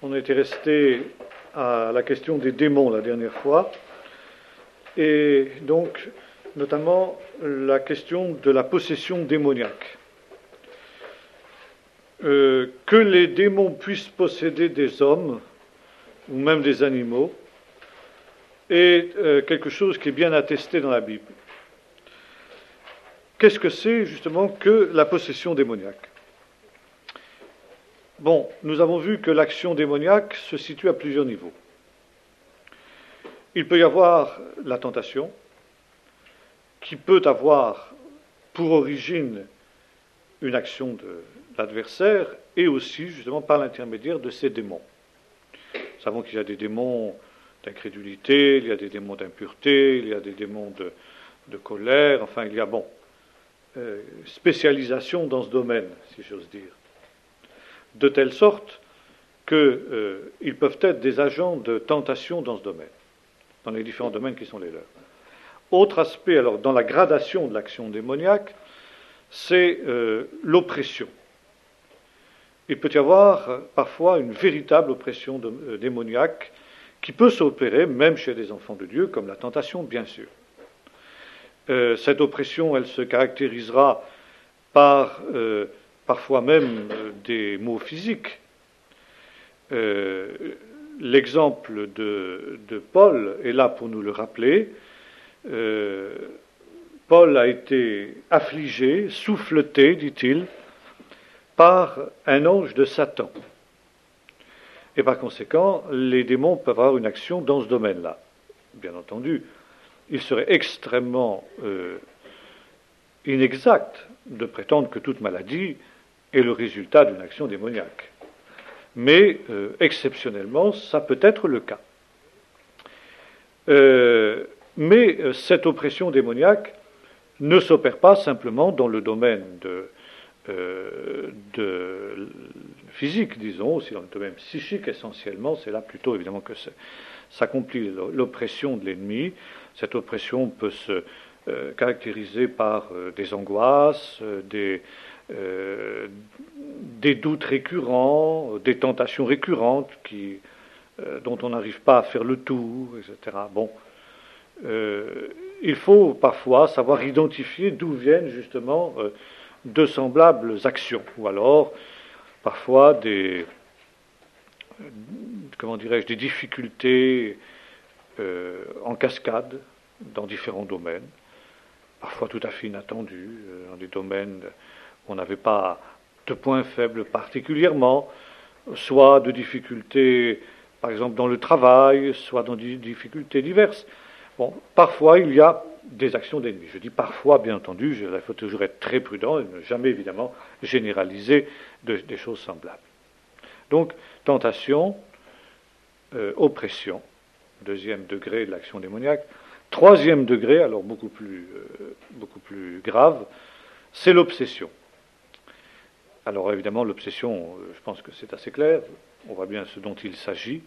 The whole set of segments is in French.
On était resté à la question des démons la dernière fois, et donc notamment la question de la possession démoniaque. Que les démons puissent posséder des hommes, ou même des animaux, est quelque chose qui est bien attesté dans la Bible. Qu'est-ce que c'est justement que la possession démoniaque ? Bon, nous avons vu que l'action démoniaque se situe à plusieurs niveaux. Il peut y avoir la tentation, qui peut avoir pour origine une action de l'adversaire, et aussi justement par l'intermédiaire de ces démons. Nous savons qu'il y a des démons d'incrédulité, il y a des démons d'impureté, il y a des démons de colère, enfin il y a, spécialisation dans ce domaine, si j'ose dire. De telle sorte qu'ils peuvent être des agents de tentation dans ce domaine, dans les différents domaines qui sont les leurs. Autre aspect, alors, dans la gradation de l'action démoniaque, c'est l'oppression. Il peut y avoir parfois une véritable oppression démoniaque qui peut s'opérer même chez des enfants de Dieu, comme la tentation, bien sûr. Cette oppression, elle se caractérisera par parfois même des maux physiques. L'exemple de Paul est là pour nous le rappeler. Paul a été affligé, souffleté, dit-il, par un ange de Satan. Et par conséquent, les démons peuvent avoir une action dans ce domaine-là. Bien entendu, il serait extrêmement inexact de prétendre que toute maladie est le résultat d'une action démoniaque. Mais exceptionnellement, ça peut être le cas. Mais cette oppression démoniaque ne s'opère pas simplement dans le domaine de physique, disons, aussi dans le domaine psychique essentiellement. C'est là plutôt évidemment que s'accomplit l'oppression de l'ennemi. Cette oppression peut se caractériser par des angoisses, des doutes récurrents, des tentations récurrentes dont on n'arrive pas à faire le tour, etc. Il faut parfois savoir identifier d'où viennent justement de semblables actions, ou alors parfois des difficultés en cascade dans différents domaines, parfois tout à fait inattendus, dans des domaines où on n'avait pas de points faibles particulièrement, soit de difficultés, par exemple dans le travail, soit dans des difficultés diverses. Parfois il y a des actions d'ennemis. Je dis parfois, bien entendu, il faut toujours être très prudent et ne jamais évidemment généraliser des choses semblables. Donc, tentation, oppression, deuxième degré de l'action démoniaque. Troisième degré, alors beaucoup plus grave, c'est l'obsession. Alors évidemment, l'obsession, je pense que c'est assez clair, on voit bien ce dont il s'agit.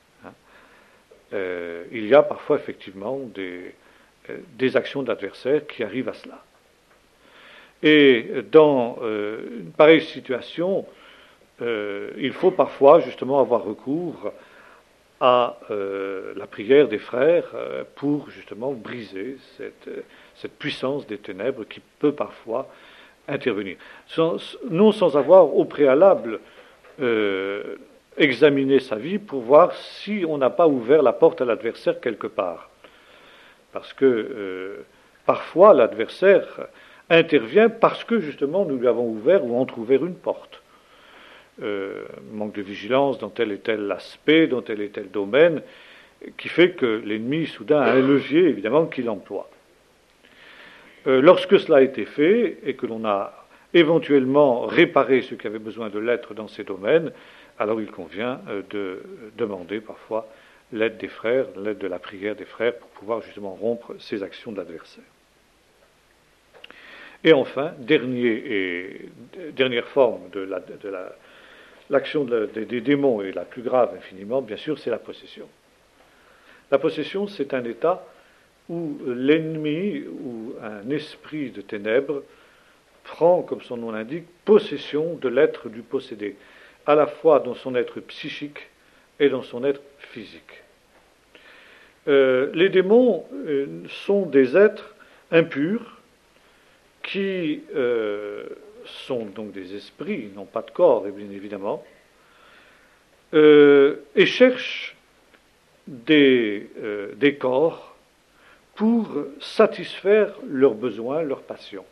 Il y a parfois effectivement des actions de l'adversaire qui arrivent à cela. Et dans une pareille situation, il faut parfois justement avoir recours à la prière des frères pour justement briser cette puissance des ténèbres qui peut parfois intervenir. Non sans avoir au préalable examiner sa vie pour voir si on n'a pas ouvert la porte à l'adversaire quelque part. Parce que parfois l'adversaire intervient parce que justement nous lui avons ouvert ou entrouvert une porte. Manque de vigilance dans tel et tel aspect, dans tel et tel domaine, qui fait que l'ennemi soudain a un levier évidemment qu'il emploie. Lorsque cela a été fait et que l'on a éventuellement réparé ce qui avait besoin de l'être dans ces domaines, alors il convient de demander parfois l'aide des frères, l'aide de la prière des frères pour pouvoir justement rompre ces actions de l'adversaire. Et enfin, dernière forme de l'action des démons et la plus grave infiniment, bien sûr, c'est la possession. La possession, c'est un état où l'ennemi ou un esprit de ténèbres prend, comme son nom l'indique, possession de l'être du possédé, à la fois dans son être psychique et dans son être physique. Les démons sont des êtres impurs qui sont donc des esprits, ils n'ont pas de corps, bien évidemment, et cherchent des corps pour satisfaire leurs besoins, leurs passions.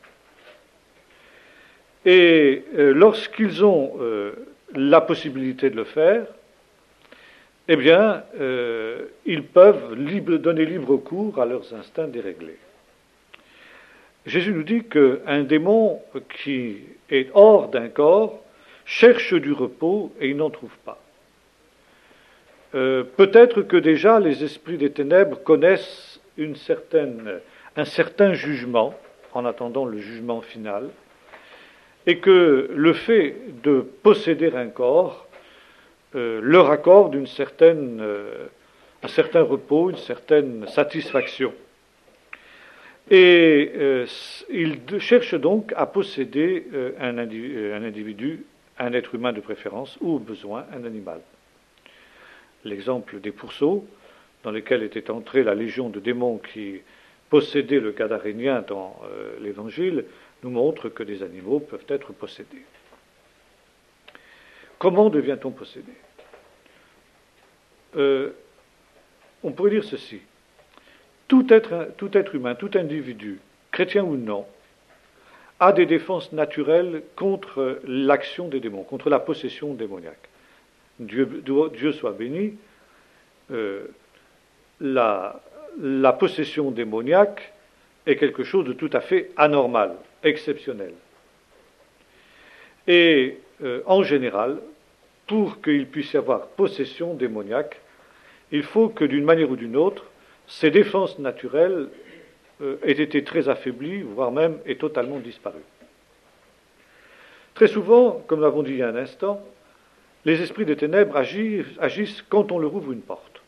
Et lorsqu'ils ont la possibilité de le faire, eh bien, ils peuvent donner libre cours à leurs instincts déréglés. Jésus nous dit qu'un démon qui est hors d'un corps cherche du repos et il n'en trouve pas. Peut-être que déjà les esprits des ténèbres connaissent un certain jugement, en attendant le jugement final, et que le fait de posséder un corps leur accorde un certain repos, une certaine satisfaction. Et ils cherchent donc à posséder un individu, un être humain de préférence, ou au besoin un animal. L'exemple des pourceaux, dans lesquels était entrée la légion de démons qui possédait le gadarénien dans l'Évangile, nous montre que des animaux peuvent être possédés. Comment devient-on possédé ? On pourrait dire ceci. Tout être humain, tout individu, chrétien ou non, a des défenses naturelles contre l'action des démons, contre la possession démoniaque. Dieu soit béni, la possession démoniaque est quelque chose de tout à fait anormal, exceptionnel. Et en général, pour qu'il puisse y avoir possession démoniaque, il faut que d'une manière ou d'une autre, ces défenses naturelles aient été très affaiblies, voire même aient totalement disparu. Très souvent, comme nous l'avons dit il y a un instant, les esprits des ténèbres agissent quand on leur ouvre une porte.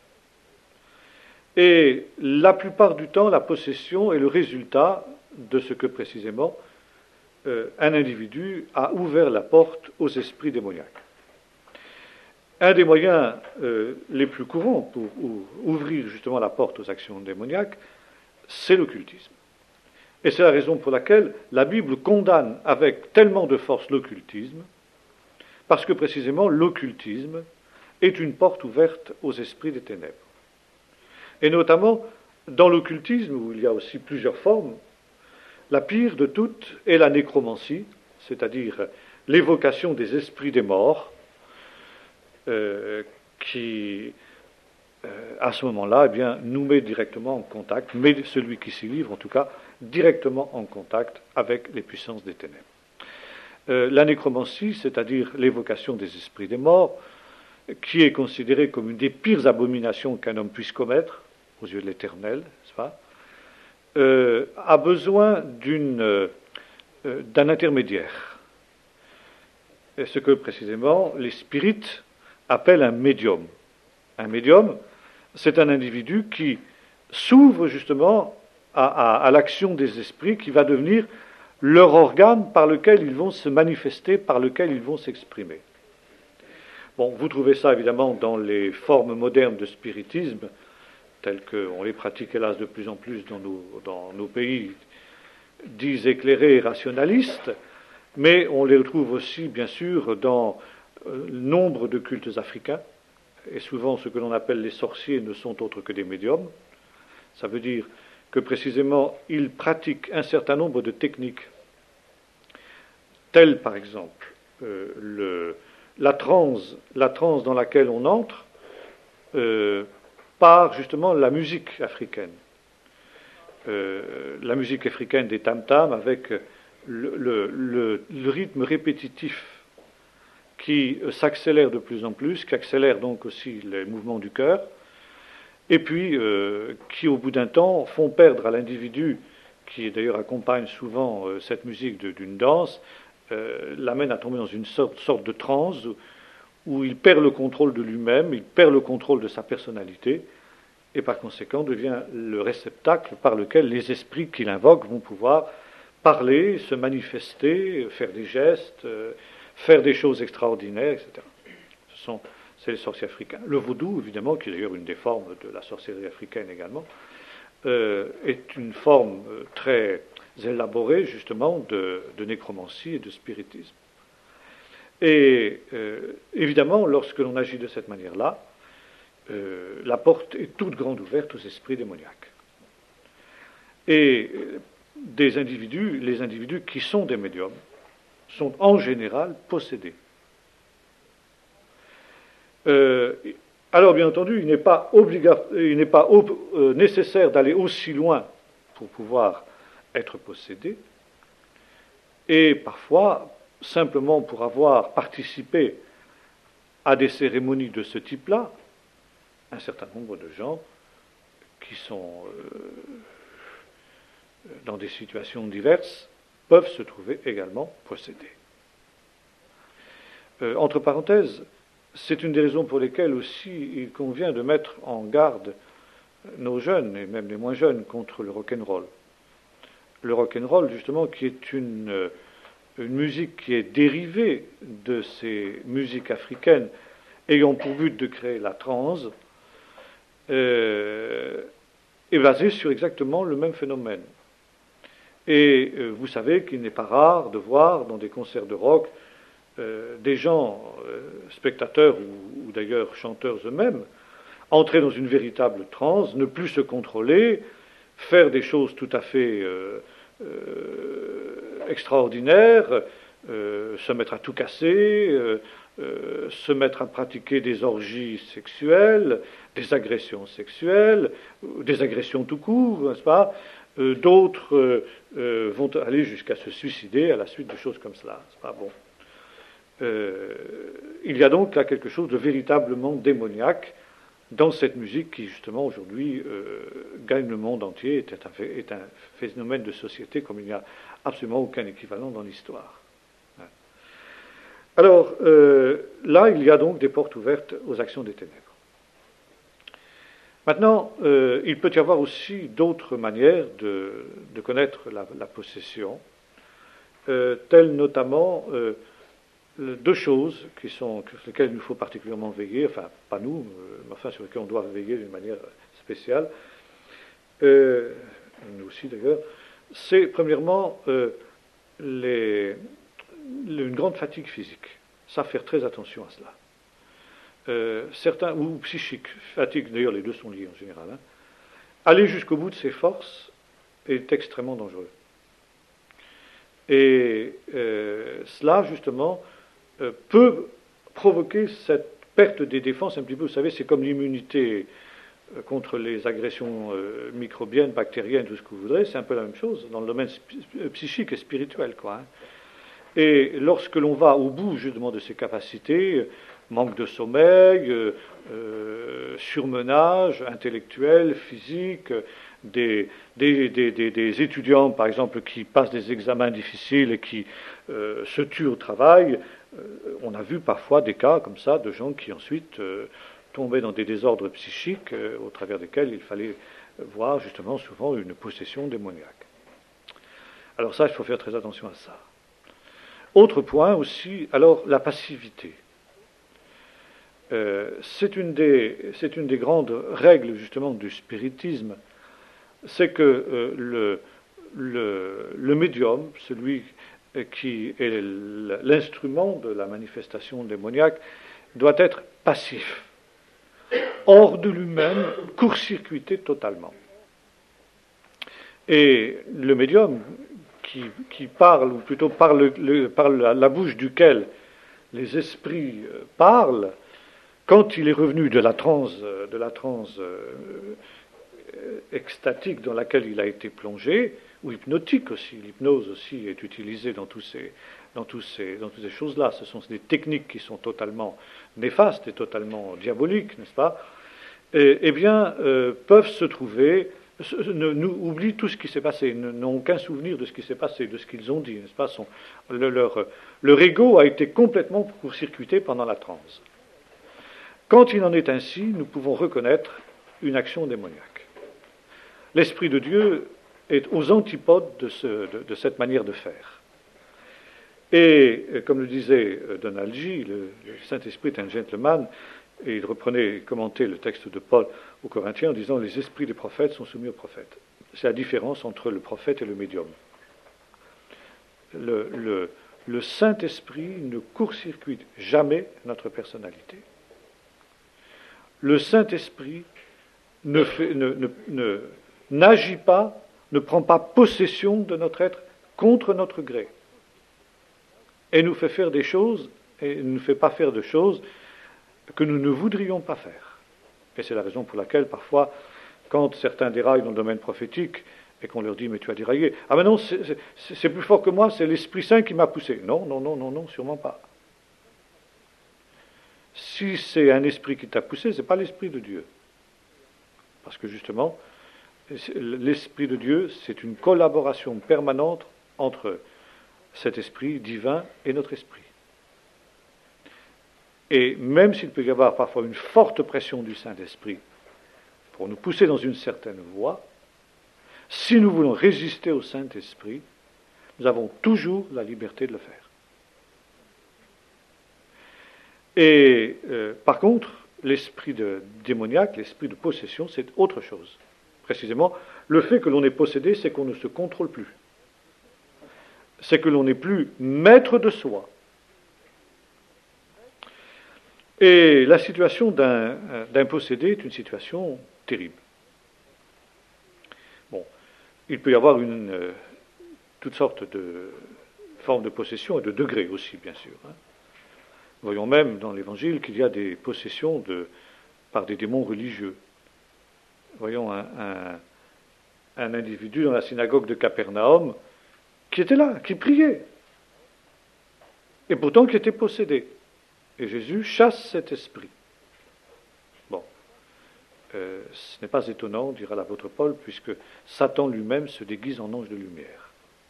Et la plupart du temps, la possession est le résultat de ce que précisément un individu a ouvert la porte aux esprits démoniaques. Un des moyens les plus courants pour ouvrir justement la porte aux actions démoniaques, c'est l'occultisme. Et c'est la raison pour laquelle la Bible condamne avec tellement de force l'occultisme, parce que précisément l'occultisme est une porte ouverte aux esprits des ténèbres. Et notamment, dans l'occultisme, où il y a aussi plusieurs formes, la pire de toutes est la nécromancie, c'est-à-dire l'évocation des esprits des morts, qui, à ce moment-là, eh bien, nous met directement en contact, met celui qui s'y livre, en tout cas, directement en contact avec les puissances des ténèbres. La nécromancie, c'est-à-dire l'évocation des esprits des morts, qui est considérée comme une des pires abominations qu'un homme puisse commettre, aux yeux de l'Éternel, n'est-ce pas, a besoin d'un intermédiaire. Et ce que précisément les spirites appellent un médium. Un médium, c'est un individu qui s'ouvre justement à l'action des esprits, qui va devenir leur organe par lequel ils vont se manifester, par lequel ils vont s'exprimer. Bon, vous trouvez ça évidemment dans les formes modernes de spiritisme, telles qu'on les pratique hélas de plus en plus dans nos pays dits éclairés et rationalistes, mais on les retrouve aussi, bien sûr, dans nombre de cultes africains, et souvent ce que l'on appelle les sorciers ne sont autres que des médiums. Ça veut dire que précisément ils pratiquent un certain nombre de techniques, telles par exemple la transe dans laquelle on entre par justement la musique africaine. La musique africaine des tam-tams avec le rythme répétitif qui s'accélère de plus en plus, qui accélère donc aussi les mouvements du cœur, et puis qui au bout d'un temps font perdre à l'individu, qui d'ailleurs accompagne souvent cette musique d'une danse, l'amène à tomber dans une sorte de transe où il perd le contrôle de lui-même, il perd le contrôle de sa personnalité, et par conséquent devient le réceptacle par lequel les esprits qu'il invoque vont pouvoir parler, se manifester, faire des gestes, faire des choses extraordinaires, etc. c'est les sorciers africains. Le vaudou, évidemment, qui est d'ailleurs une des formes de la sorcellerie africaine également, est une forme très élaborée, justement, de nécromancie et de spiritisme. Et évidemment, lorsque l'on agit de cette manière-là, la porte est toute grande ouverte aux esprits démoniaques. Et les individus qui sont des médiums, sont en général possédés. Alors, bien entendu, il n'est pas nécessaire d'aller aussi loin pour pouvoir être possédé. Et parfois, simplement pour avoir participé à des cérémonies de ce type-là, un certain nombre de gens qui sont dans des situations diverses peuvent se trouver également possédés. Entre parenthèses, c'est une des raisons pour lesquelles aussi il convient de mettre en garde nos jeunes, et même les moins jeunes, contre le rock'n'roll. Le rock'n'roll, justement, qui est une musique qui est dérivée de ces musiques africaines ayant pour but de créer la transe, est basée sur exactement le même phénomène. Et vous savez qu'il n'est pas rare de voir dans des concerts de rock des gens, spectateurs ou d'ailleurs chanteurs eux-mêmes, entrer dans une véritable transe, ne plus se contrôler, faire des choses tout à fait extraordinaires, se mettre à tout casser, se mettre à pratiquer des orgies sexuelles, des agressions sexuelles, des agressions tout court, n'est-ce pas ? D'autres vont aller jusqu'à se suicider à la suite de choses comme cela. C'est pas bon. Il y a donc là quelque chose de véritablement démoniaque dans cette musique qui, justement, aujourd'hui, gagne le monde entier, est un phénomène de société comme il n'y a absolument aucun équivalent dans l'histoire. Alors, là, il y a donc des portes ouvertes aux actions des ténèbres. Maintenant, il peut y avoir aussi d'autres manières de connaître la possession, telles notamment deux choses sur lesquelles il nous faut particulièrement veiller, enfin, pas nous, mais enfin sur lesquelles on doit veiller d'une manière spéciale, nous aussi d'ailleurs, c'est premièrement une grande fatigue physique. Ça, faire très attention à cela. Certains, ou psychique, fatigue, d'ailleurs les deux sont liés en général, hein. Aller jusqu'au bout de ses forces est extrêmement dangereux. Et cela, justement, peut provoquer cette perte des défenses un petit peu. Vous savez, c'est comme l'immunité contre les agressions microbiennes, bactériennes, tout ce que vous voudrez, c'est un peu la même chose dans le domaine psychique et spirituel, quoi, hein. Et lorsque l'on va au bout, justement, de ses capacités, manque de sommeil, surmenage intellectuel, physique, des étudiants, par exemple, qui passent des examens difficiles et qui se tuent au travail. On a vu parfois des cas comme ça de gens qui ensuite tombaient dans des désordres psychiques au travers desquels il fallait voir justement souvent une possession démoniaque. Alors ça, il faut faire très attention à ça. Autre point aussi, alors la passivité. C'est une des grandes règles justement du spiritisme, c'est que le médium, celui qui est l'instrument de la manifestation démoniaque, doit être passif, hors de lui-même, court-circuité totalement. Et le médium qui parle, ou plutôt par la bouche duquel les esprits parlent, quand il est revenu de la transe extatique dans laquelle il a été plongé, ou hypnotique aussi, l'hypnose aussi est utilisée dans toutes ces choses-là. Ce sont des techniques qui sont totalement néfastes et totalement diaboliques, n'est-ce pas ? Eh bien, peuvent se trouver, oublient tout ce qui s'est passé, n'ont aucun souvenir de ce qui s'est passé, de ce qu'ils ont dit, n'est-ce pas ? Leur ego a été complètement court-circuité pendant la transe. Quand il en est ainsi, nous pouvons reconnaître une action démoniaque. L'Esprit de Dieu est aux antipodes de cette manière de faire. Et comme le disait Donald G., le Saint-Esprit est un gentleman, Et il reprenait et commentait le texte de Paul aux Corinthiens en disant « Les esprits des prophètes sont soumis aux prophètes ». C'est la différence entre le prophète et le médium. Le Saint-Esprit ne court-circuite jamais notre personnalité. Le Saint-Esprit n'agit pas, ne prend pas possession de notre être contre notre gré. Et nous fait faire des choses, et ne nous fait pas faire de choses que nous ne voudrions pas faire. Et c'est la raison pour laquelle, parfois, quand certains déraillent dans le domaine prophétique, et qu'on leur dit « mais tu as déraillé », « ah mais non, c'est plus fort que moi, c'est l'Esprit Saint qui m'a poussé ». Non, non, non, non, non, sûrement pas. Si c'est un esprit qui t'a poussé, ce n'est pas l'Esprit de Dieu. Parce que justement, l'Esprit de Dieu, c'est une collaboration permanente entre cet esprit divin et notre esprit. Et même s'il peut y avoir parfois une forte pression du Saint-Esprit pour nous pousser dans une certaine voie, si nous voulons résister au Saint-Esprit, nous avons toujours la liberté de le faire. Et par contre, l'esprit démoniaque, l'esprit de possession, c'est autre chose. Précisément, le fait que l'on est possédé, c'est qu'on ne se contrôle plus. C'est que l'on n'est plus maître de soi. Et la situation d'un possédé est une situation terrible. Bon, il peut y avoir toutes sortes de formes de possession et de degrés aussi, bien sûr. Voyons même dans l'Évangile qu'il y a des possessions par des démons religieux. Voyons un individu dans la synagogue de Capernaum qui était là, qui priait, et pourtant qui était possédé. Et Jésus chasse cet esprit. Bon, ce n'est pas étonnant, dira l'apôtre Paul, puisque Satan lui-même se déguise en ange de lumière.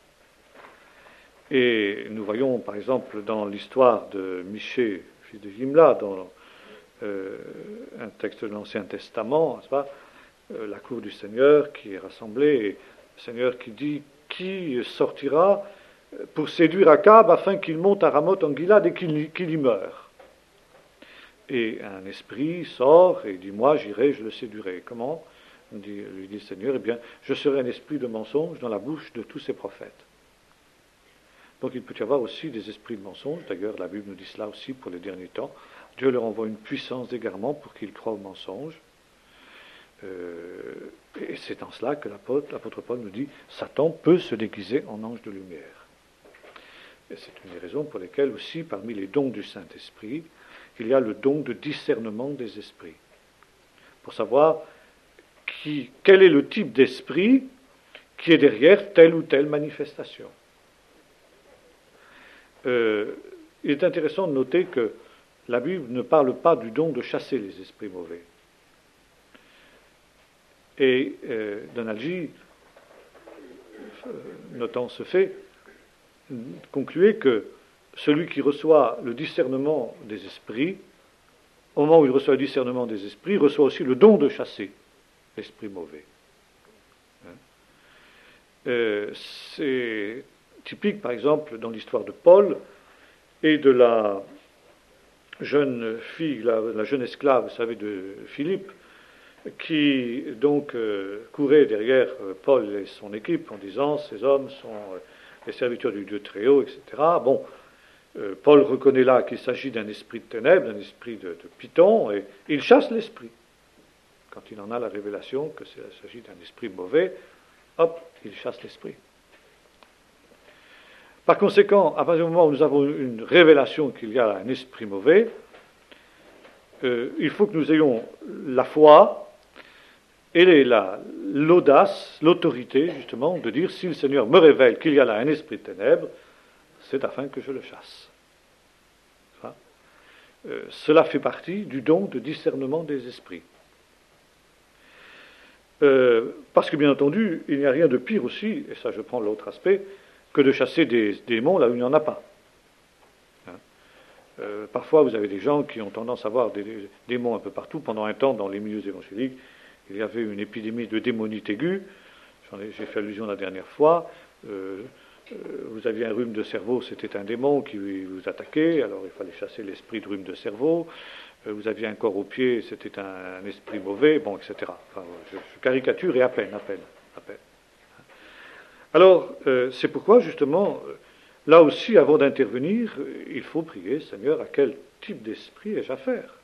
Et nous voyons, par exemple, dans l'histoire de Michée, fils de Jimla, dans un texte de l'Ancien Testament, n'est-ce pas, la cour du Seigneur qui est rassemblée, et le Seigneur qui dit « Qui sortira pour séduire Akab afin qu'il monte à Ramoth en Gilad et qu'il y meure ?» Et un esprit sort et dit « Moi, j'irai, je le séduirai. » Comment ? Lui dit le Seigneur, « Eh bien, je serai un esprit de mensonge dans la bouche de tous ces prophètes. » Donc il peut y avoir aussi des esprits de mensonge. D'ailleurs, la Bible nous dit cela aussi pour les derniers temps. Dieu leur envoie une puissance d'égarement pour qu'ils croient au mensonge. Et c'est en cela que l'apôtre Paul nous dit « Satan peut se déguiser en ange de lumière ». Et c'est une des raisons pour lesquelles aussi, parmi les dons du Saint-Esprit, il y a le don de discernement des esprits. Pour savoir quel est le type d'esprit qui est derrière telle ou telle manifestation. Il est intéressant de noter que la Bible ne parle pas du don de chasser les esprits mauvais. Et Donald G., notant ce fait, concluait que celui qui reçoit le discernement des esprits, au moment où il reçoit le discernement des esprits, reçoit aussi le don de chasser l'esprit mauvais. C'est typique, par exemple, dans l'histoire de Paul et de la jeune fille, la jeune esclave, vous savez, de Philippe, qui donc courait derrière Paul et son équipe en disant « Ces hommes sont les serviteurs du Dieu très haut, etc. » Bon, Paul reconnaît là qu'il s'agit d'un esprit de ténèbres, d'un esprit de Python, et il chasse l'esprit. Quand il en a la révélation qu'il s'agit d'un esprit mauvais, hop, il chasse l'esprit. Par conséquent, à partir du moment où nous avons une révélation qu'il y a un esprit mauvais, il faut que nous ayons la foi et l'audace, l'autorité, justement, de dire si le Seigneur me révèle qu'il y a là un esprit de ténèbres, c'est afin que je le chasse. Cela fait partie du don de discernement des esprits. Parce que, bien entendu, il n'y a rien de pire aussi, et ça je prends l'autre aspect, que de chasser des démons là où il n'y en a pas. Parfois, vous avez des gens qui ont tendance à voir des démons un peu partout. Pendant un temps, dans les milieux évangéliques, il y avait une épidémie de démonite aiguë. J'ai fait allusion la dernière fois. Vous aviez un rhume de cerveau, c'était un démon qui vous attaquait, alors il fallait chasser l'esprit de rhume de cerveau. vous aviez un corps au pied, c'était un esprit mauvais, bon, etc. Enfin, je caricature et à peine. Alors, c'est pourquoi, justement, là aussi, avant d'intervenir, il faut prier, Seigneur, à quel type d'esprit ai-je affaire?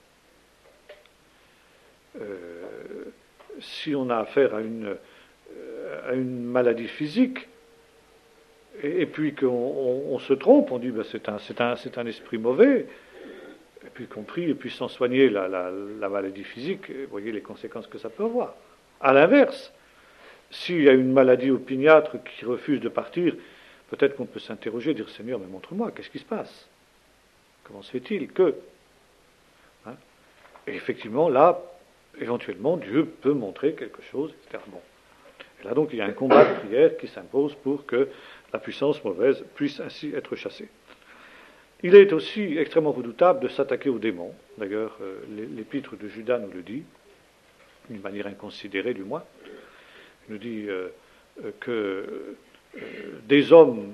Si on a affaire à une maladie physique, et puis qu'on se trompe, on dit ben, c'est un esprit mauvais, et puis qu'on prie, et puis sans soigner la maladie physique, vous voyez les conséquences que ça peut avoir. À l'inverse, s'il y a une maladie opiniâtre qui refuse de partir, peut-être qu'on peut s'interroger, dire Seigneur, mais montre-moi, qu'est-ce qui se passe? Comment se fait-il que hein? Et effectivement, là, éventuellement, Dieu peut montrer quelque chose, etc. Bon. Et là, donc, il y a un combat de prière qui s'impose pour que la puissance mauvaise puisse ainsi être chassée. Il est aussi extrêmement redoutable de s'attaquer aux démons. D'ailleurs, l'épître de Judas nous le dit, d'une manière inconsidérée du moins. Il nous dit que des hommes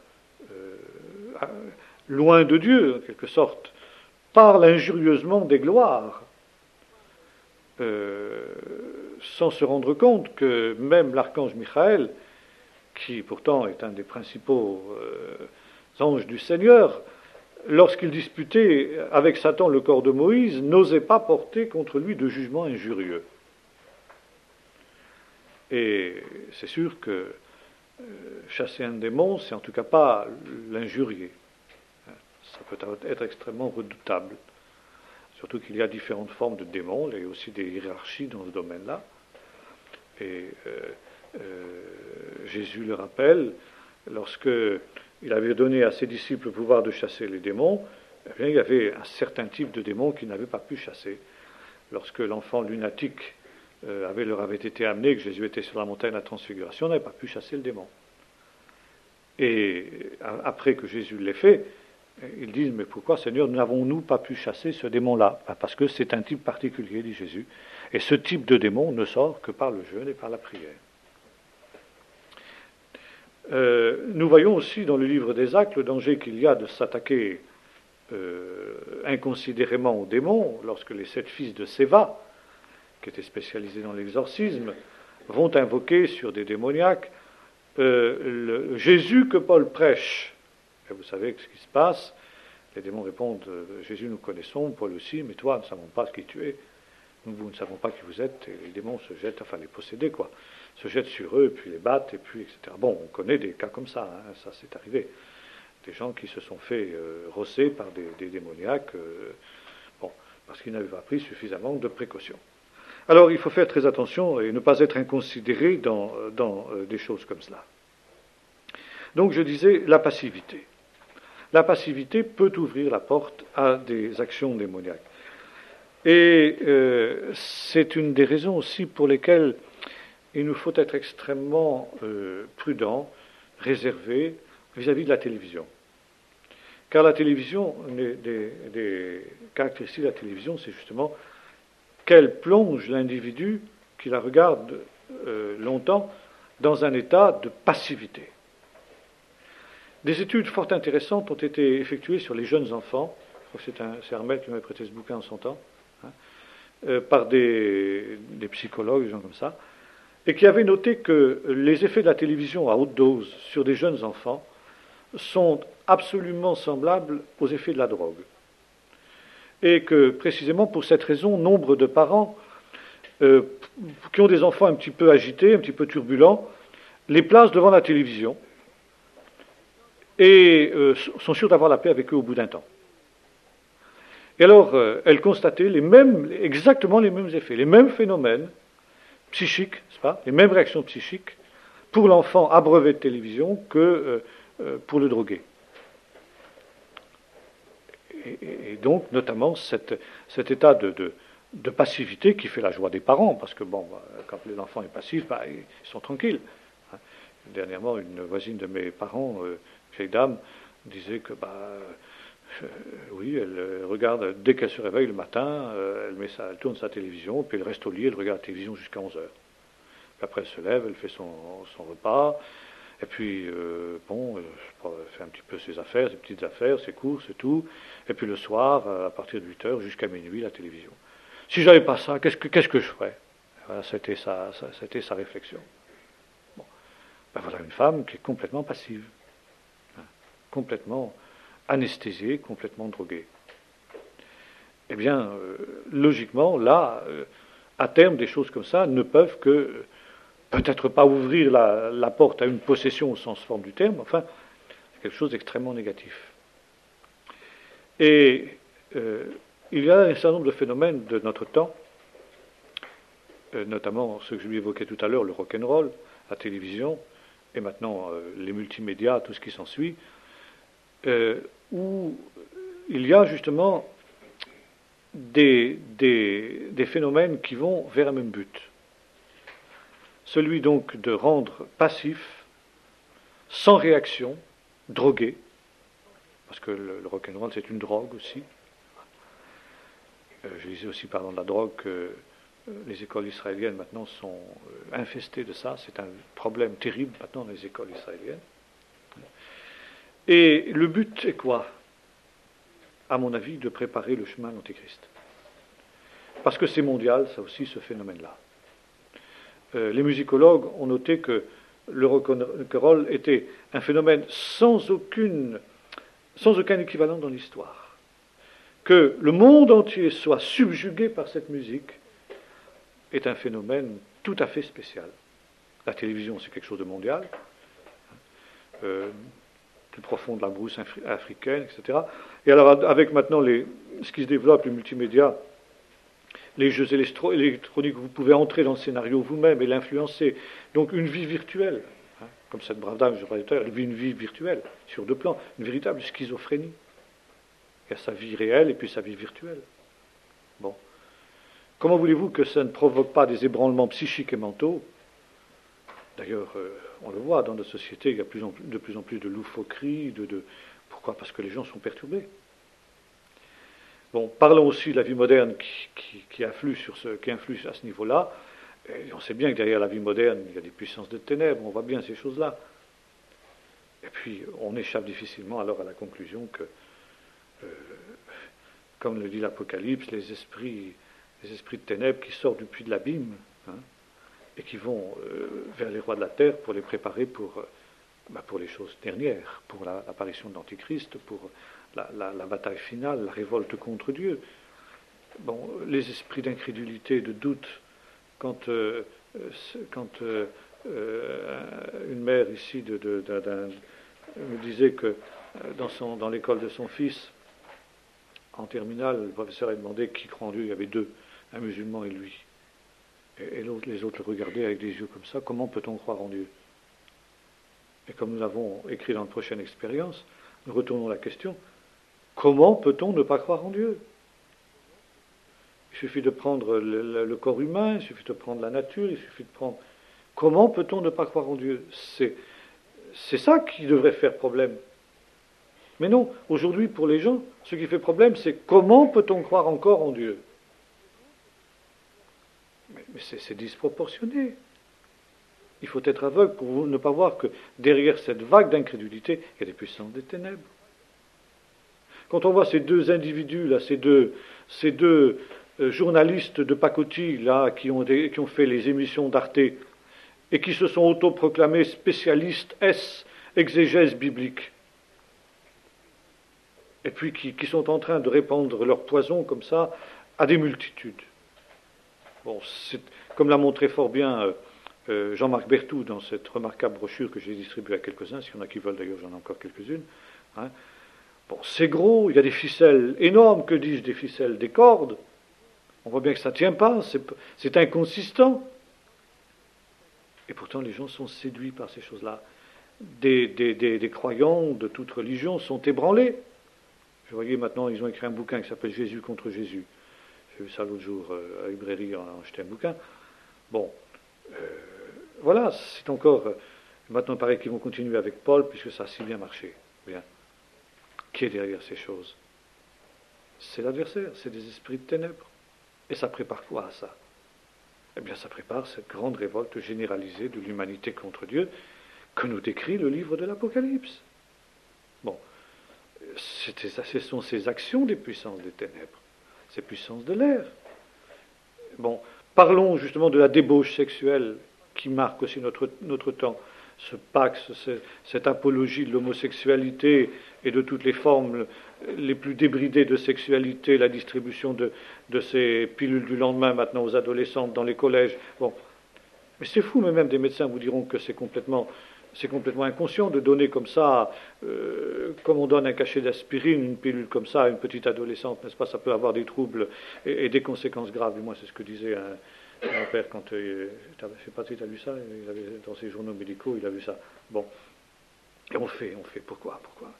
loin de Dieu, en quelque sorte, parlent injurieusement des gloires, sans se rendre compte que même l'archange Michael, qui pourtant est un des principaux anges du Seigneur, lorsqu'il disputait avec Satan le corps de Moïse, n'osait pas porter contre lui de jugement injurieux. Et c'est sûr que chasser un démon, c'est en tout cas pas l'injurier. Ça peut être extrêmement redoutable. Surtout qu'il y a différentes formes de démons, il y a aussi des hiérarchies dans ce domaine-là. Et Jésus le rappelle, lorsque il avait donné à ses disciples le pouvoir de chasser les démons, eh bien, il y avait un certain type de démons qu'ils n'avaient pas pu chasser. Lorsque l'enfant lunatique leur avait été amené, que Jésus était sur la montagne de la Transfiguration, on n'avait pas pu chasser le démon. Et après que Jésus l'ait fait, ils disent, mais pourquoi, Seigneur, n'avons-nous pas pu chasser ce démon-là? Parce que c'est un type particulier, dit Jésus. Et ce type de démon ne sort que par le jeûne et par la prière. Nous voyons aussi dans le livre des Actes le danger qu'il y a de s'attaquer inconsidérément aux démons, lorsque les 7 fils de Séva, qui étaient spécialisés dans l'exorcisme, vont invoquer sur des démoniaques le Jésus que Paul prêche. Et vous savez ce qui se passe. Les démons répondent, Jésus nous connaissons, Paul aussi, mais toi, nous ne savons pas qui tu es. Nous ne savons pas qui vous êtes. Et les démons se jettent, enfin les possédés, quoi, se jettent sur eux, puis les battent, et puis, etc. Bon, on connaît des cas comme ça, hein, ça c'est arrivé. Des gens qui se sont fait rosser par des démoniaques, bon, parce qu'ils n'avaient pas pris suffisamment de précautions. Alors, il faut faire très attention et ne pas être inconsidéré dans des choses comme cela. Donc, je disais, la passivité. La passivité peut ouvrir la porte à des actions démoniaques. Et c'est une des raisons aussi pour lesquelles il nous faut être extrêmement prudent, réservé vis-à-vis de la télévision. Car la télévision, des caractéristiques de la télévision, c'est justement qu'elle plonge l'individu qui la regarde longtemps dans un état de passivité. Des études fort intéressantes ont été effectuées sur les jeunes enfants. Je crois que c'est Hermel qui m'avait prêté ce bouquin en son temps, par des psychologues, des gens comme ça, et qui avaient noté que les effets de la télévision à haute dose sur des jeunes enfants sont absolument semblables aux effets de la drogue. Et que, précisément pour cette raison, nombre de parents qui ont des enfants un petit peu agités, un petit peu turbulents, les placent devant la télévision et sont sûrs d'avoir la paix avec eux au bout d'un temps. Et alors, elles constataient exactement les mêmes effets, les mêmes phénomènes psychiques, n'est-ce pas, les mêmes réactions psychiques pour l'enfant abreuvé de télévision que pour le drogué. Et donc, notamment, cet état de passivité qui fait la joie des parents, parce que, bon, quand l'enfant est passif, ils sont tranquilles. Dernièrement, une voisine de mes parents, vieille dame, disait que, oui, elle regarde, dès qu'elle se réveille le matin, elle tourne sa télévision, puis elle reste au lit, elle regarde la télévision jusqu'à 11h. Puis après, elle se lève, elle fait son repas, Et puis, fait un petit peu ses affaires, ses petites affaires, ses courses et tout. Et puis le soir, à partir de 8 heures jusqu'à minuit, la télévision. Si j'avais pas ça, qu'est-ce que je ferais? Voilà, c'était sa réflexion. Bon. Ben voilà une femme qui est complètement passive, hein, complètement anesthésiée, complètement droguée. Eh bien, logiquement, là, à terme, des choses comme ça ne peuvent que, peut-être pas ouvrir la porte à une possession au sens forme du terme, enfin, c'est quelque chose d'extrêmement négatif. Et il y a un certain nombre de phénomènes de notre temps, notamment ceux que je lui évoquais tout à l'heure, le rock'n'roll, la télévision, et maintenant les multimédias, tout ce qui s'ensuit, où il y a justement des phénomènes qui vont vers un même but. Celui donc de rendre passif, sans réaction, drogué, parce que le rock'n'roll c'est une drogue aussi. Je disais aussi parlant de la drogue que les écoles israéliennes maintenant sont infestées de ça, c'est un problème terrible maintenant dans les écoles israéliennes. Et le but est quoi? À mon avis, de préparer le chemin à l'Antéchrist. Parce que c'est mondial, ça aussi, ce phénomène-là. Les musicologues ont noté que le rock'n'roll était un phénomène sans aucun équivalent dans l'histoire. Que le monde entier soit subjugué par cette musique est un phénomène tout à fait spécial. La télévision, c'est quelque chose de mondial, plus profond de la brousse africaine, etc. Et alors, avec maintenant ce qui se développe, les multimédias, les jeux électroniques, vous pouvez entrer dans le scénario vous-même et l'influencer. Donc une vie virtuelle, hein, comme cette brave dame, je parlais tout à l'heure, elle vit une vie virtuelle, sur deux plans, une véritable schizophrénie. Il y a sa vie réelle et puis sa vie virtuelle. Bon. Comment voulez-vous que ça ne provoque pas des ébranlements psychiques et mentaux? D'ailleurs, on le voit dans notre société, il y a de plus en plus de loufoqueries, pourquoi? Parce que les gens sont perturbés. Bon, parlons aussi de la vie moderne qui influe à ce niveau-là. Et on sait bien que derrière la vie moderne, il y a des puissances de ténèbres, on voit bien ces choses-là. Et puis, on échappe difficilement alors à la conclusion que, comme le dit l'Apocalypse, les esprits de ténèbres qui sortent du puits de l'abîme, hein, et qui vont vers les rois de la terre pour les préparer pour les choses dernières, pour l'apparition de l'Antéchrist, pour la bataille finale, la révolte contre Dieu. Bon, les esprits d'incrédulité, de doute, quand une mère ici me disait que dans l'école de son fils, en terminale, le professeur a demandé qui croit en Dieu, il y avait deux, un musulman et lui. Et les autres le regardaient avec des yeux comme ça, comment peut-on croire en Dieu? Et comme nous avons écrit dans la prochaine expérience, nous retournons la question, comment peut-on ne pas croire en Dieu? Il suffit de prendre le corps humain, il suffit de prendre la nature, il suffit de prendre... Comment peut-on ne pas croire en Dieu? C'est ça qui devrait faire problème. Mais non, aujourd'hui, pour les gens, ce qui fait problème, c'est comment peut-on croire encore en Dieu? Mais c'est disproportionné. Il faut être aveugle pour ne pas voir que derrière cette vague d'incrédulité, il y a des puissances des ténèbres. Quand on voit ces deux individus, là, ces deux journalistes de pacotille, là, qui ont fait les émissions d'Arte, et qui se sont autoproclamés spécialistes exégèse biblique, et puis qui sont en train de répandre leur poison comme ça à des multitudes. Bon, c'est, comme l'a montré fort bien Jean-Marc Berthoud dans cette remarquable brochure que j'ai distribuée à quelques-uns, s'il y en a qui veulent d'ailleurs, j'en ai encore quelques-unes. Hein. Bon, c'est gros, il y a des ficelles énormes, que dis-je, des ficelles, des cordes. On voit bien que ça ne tient pas, c'est inconsistant. Et pourtant, les gens sont séduits par ces choses-là. Des croyants de toute religion sont ébranlés. Je voyais maintenant, ils ont écrit un bouquin qui s'appelle Jésus contre Jésus. J'ai vu ça l'autre jour à la librairie, on a acheté un bouquin. Bon, voilà, c'est encore... maintenant, il paraît qu'ils vont continuer avec Paul, puisque ça a si bien marché. Bien. Qui est derrière ces choses? C'est l'adversaire, c'est des esprits de ténèbres. Et ça prépare quoi à ça? Eh bien, ça prépare cette grande révolte généralisée de l'humanité contre Dieu, que nous décrit le livre de l'Apocalypse. Bon, ce sont ces actions des puissances des ténèbres, ces puissances de l'air. Bon, parlons justement de la débauche sexuelle qui marque aussi notre temps. Ce pax, cette apologie de l'homosexualité et de toutes les formes les plus débridées de sexualité, la distribution de ces pilules du lendemain maintenant aux adolescentes dans les collèges. Bon, mais c'est fou, mais même des médecins vous diront que c'est complètement inconscient de donner comme ça, comme on donne un cachet d'aspirine, une pilule comme ça à une petite adolescente, n'est-ce pas? Ça peut avoir des troubles et des conséquences graves. Du moins, c'est ce que disait mon père quand je ne sais pas si tu as lu ça, dans ses journaux médicaux, il a vu ça. Bon, et on fait, pourquoi?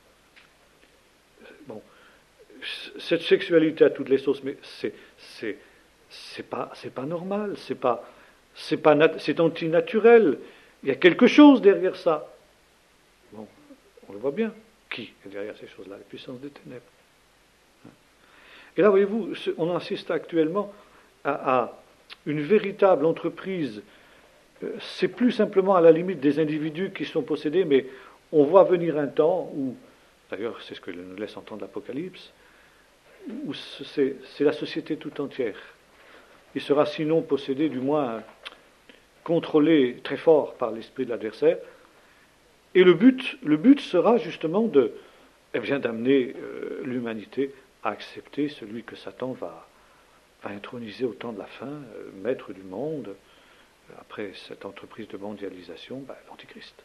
Bon, cette sexualité à toutes les sauces, mais c'est pas normal, c'est antinaturel. Il y a quelque chose derrière ça. Bon, on le voit bien. Qui est derrière ces choses-là? La puissance des ténèbres. Et là, voyez-vous, on assiste actuellement à une véritable entreprise. C'est plus simplement à la limite des individus qui sont possédés, mais on voit venir un temps où, d'ailleurs, c'est ce que nous laisse entendre l'Apocalypse, où c'est la société tout entière. Il sera sinon possédé, du moins contrôlé très fort par l'esprit de l'adversaire. Et le but sera justement d'amener l'humanité à accepter celui que Satan va introniser au temps de la fin, maître du monde, après cette entreprise de mondialisation, l'Antichrist.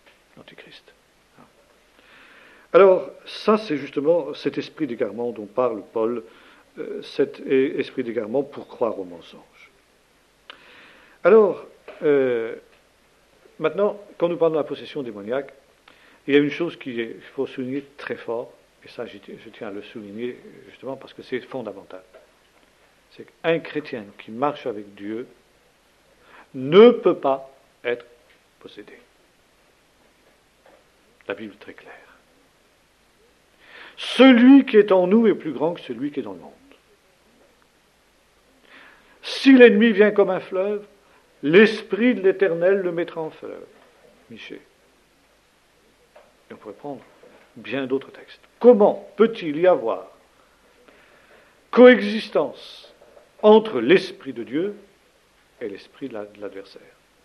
Alors, ça, c'est justement cet esprit d'égarement dont parle Paul, cet esprit d'égarement pour croire au mensonge. Alors, maintenant, quand nous parlons de la possession démoniaque, il y a une chose qu'il faut souligner très fort, et ça, je tiens à le souligner justement parce que c'est fondamental. C'est qu'un chrétien qui marche avec Dieu ne peut pas être possédé. La Bible est très claire. Celui qui est en nous est plus grand que celui qui est dans le monde. Si l'ennemi vient comme un fleuve, l'Esprit de l'Éternel le mettra en fleuve. Michée. Et on pourrait prendre bien d'autres textes. Comment peut-il y avoir coexistence entre l'Esprit de Dieu et l'esprit de l'adversaire?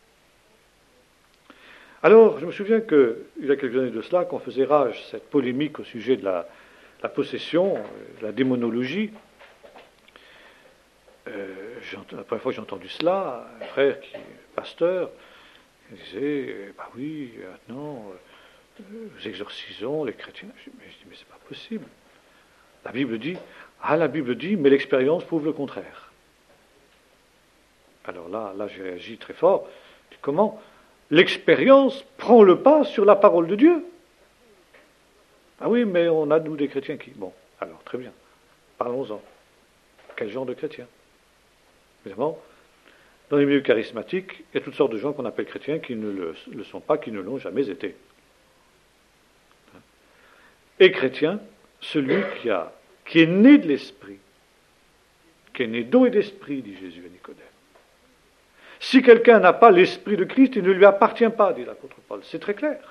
Alors, je me souviens qu'il y a quelques années de cela, qu'on faisait rage cette polémique au sujet de la possession, de la démonologie. La première fois que j'ai entendu cela, un frère qui est pasteur, il disait, oui, maintenant, nous exorcisons les chrétiens. Je dis, mais c'est pas possible. La Bible dit, mais l'expérience prouve le contraire. Alors là j'ai réagi très fort. Comment l'expérience prend le pas sur la parole de Dieu? Ah oui, mais on a, nous, des chrétiens qui... Bon, alors, très bien. Parlons-en. Quel genre de chrétiens? Évidemment, dans les milieux charismatiques, il y a toutes sortes de gens qu'on appelle chrétiens qui ne le sont pas, qui ne l'ont jamais été. Et chrétien, celui qui est né de l'esprit, qui est né d'eau et d'esprit, dit Jésus à Nicodème. Si quelqu'un n'a pas l'esprit de Christ, il ne lui appartient pas, dit l'apôtre Paul. C'est très clair.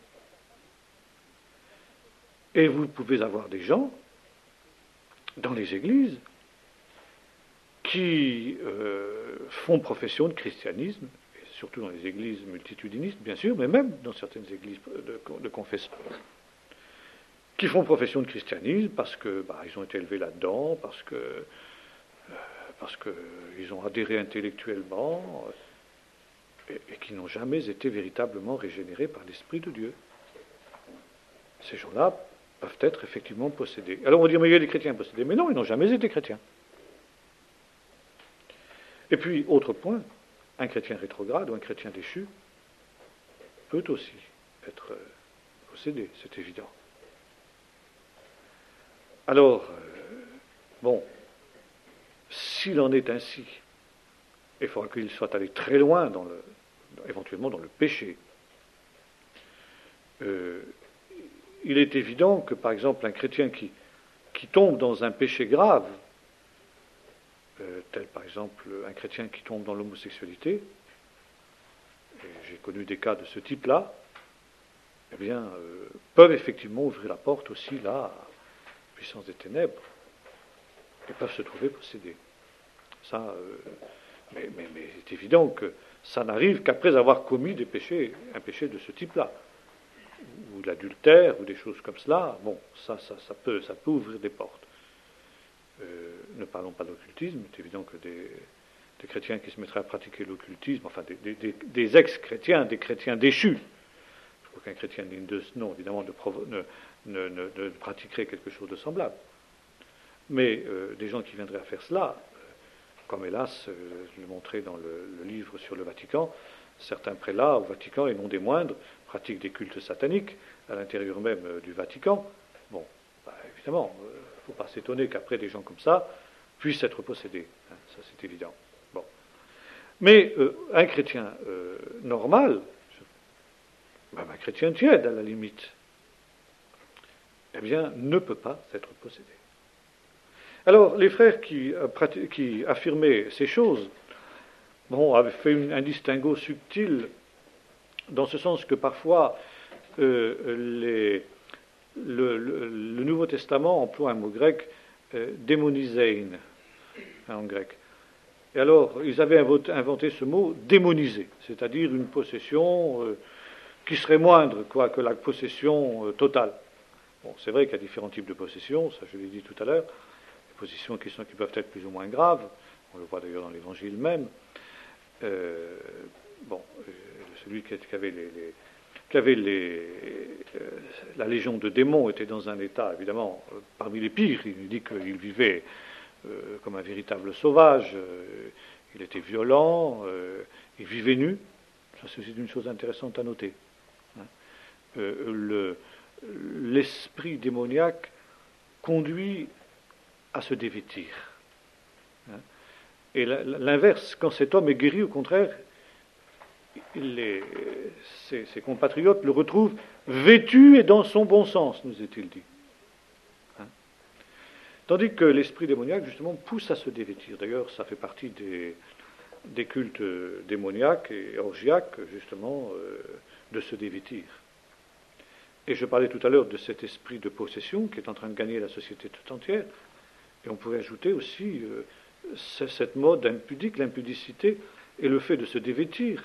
Et vous pouvez avoir des gens dans les églises qui font profession de christianisme, et surtout dans les églises multitudinistes, bien sûr, mais même dans certaines églises de confesseurs, qui font profession de christianisme parce que ils ont été élevés là-dedans, parce qu'ils ont adhéré intellectuellement, et qui n'ont jamais été véritablement régénérés par l'Esprit de Dieu. Ces gens-là peuvent être effectivement possédés. Alors on va dire, mais il y a des chrétiens possédés. Mais non, ils n'ont jamais été chrétiens. Et puis, autre point, un chrétien rétrograde ou un chrétien déchu peut aussi être possédé, c'est évident. Alors, s'il en est ainsi, il faudra qu'il soit allé très loin, éventuellement dans le péché. Il est évident que, par exemple, un chrétien qui tombe dans un péché grave, tel par exemple un chrétien qui tombe dans l'homosexualité, et j'ai connu des cas de ce type-là, eh bien, peuvent effectivement ouvrir la porte aussi, là, à la puissance des ténèbres, et peuvent se trouver possédés. Ça, mais c'est évident que ça n'arrive qu'après avoir commis des péchés, un péché de ce type-là, ou de l'adultère, ou des choses comme cela. Bon, ça peut ouvrir des portes. Ne parlons pas d'occultisme, c'est évident que des chrétiens qui se mettraient à pratiquer l'occultisme, enfin des ex-chrétiens, des chrétiens déchus, je crois qu'un chrétien digne de ce nom, évidemment, ne pratiquerait quelque chose de semblable. Mais des gens qui viendraient à faire cela, comme hélas, je l'ai montré dans le livre sur le Vatican, certains prélats au Vatican, et non des moindres, pratiquent des cultes sataniques à l'intérieur même du Vatican. Bon, bah, évidemment, il ne faut pas s'étonner qu'après des gens comme ça puissent être possédés. Hein, ça c'est évident. Bon. Mais un chrétien normal, même un chrétien tiède à la limite, eh bien, ne peut pas être possédé. Alors, les frères qui affirmaient ces choses, bon, avaient fait un distinguo subtil, dans ce sens que parfois le Nouveau Testament emploie un mot grec, démonisein, en grec. Et alors, ils avaient inventé ce mot démonisé, c'est-à-dire une possession qui serait moindre que la possession totale. Bon, c'est vrai qu'il y a différents types de possessions, ça je l'ai dit tout à l'heure, des possessions qui peuvent être plus ou moins graves, on le voit d'ailleurs dans l'Évangile même. Celui qui avait la légion de démons était dans un état, évidemment, parmi les pires. Il dit qu'il vivait comme un véritable sauvage, il était violent, il vivait nu. Ça, c'est une chose intéressante à noter. Hein. L'esprit démoniaque conduit à se dévêtir. Hein. Et l'inverse, quand cet homme est guéri, au contraire, ses compatriotes le retrouvent vêtu et dans son bon sens, nous est-il dit. Hein. Tandis que l'esprit démoniaque, justement, pousse à se dévêtir. D'ailleurs, ça fait partie des cultes démoniaques et orgiaques, justement, de se dévêtir. Et je parlais tout à l'heure de cet esprit de possession qui est en train de gagner la société tout entière. Et on pourrait ajouter aussi cette mode impudique, l'impudicité, et le fait de se dévêtir.